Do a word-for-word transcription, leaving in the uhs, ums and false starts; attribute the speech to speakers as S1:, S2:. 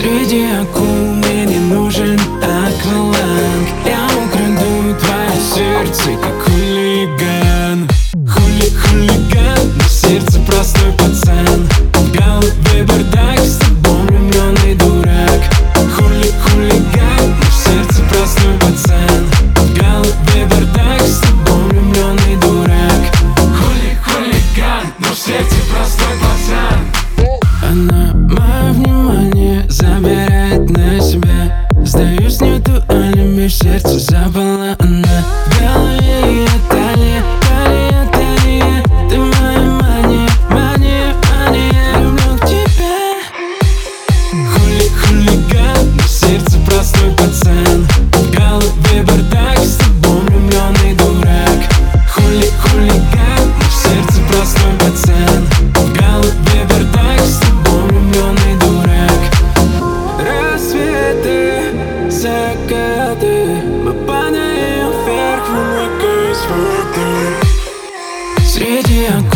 S1: Среди акул мне не нужен акваланг. Я украду твое сердце, как хулиган. Хули, хулиган, но в сердце простой пацан. В голове бардак, с тобой влюбленный дурак. Хули, хулиган, но в сердце простой пацан. В голове бардак, с тобой влюбленный дурак. Хули, хулиган, но в сердце простой пацан. Она мое внимание забирает на себя. Сдаюсь, нету алиби, в сердце запала она. В голове ее талия, талия, талия. Ты моя мания, мания, мания. Люблю к тебе. Хули, хулиган, но в сердце простой пацан. В голове бардак, с тобой влюбленный дурак. Хули, хулиган, но в сердце простой пацан. В голове бардак, с тобой влюбленный дурак. Рассветы, закаты, мы падаем вверх в облака из воды. Среди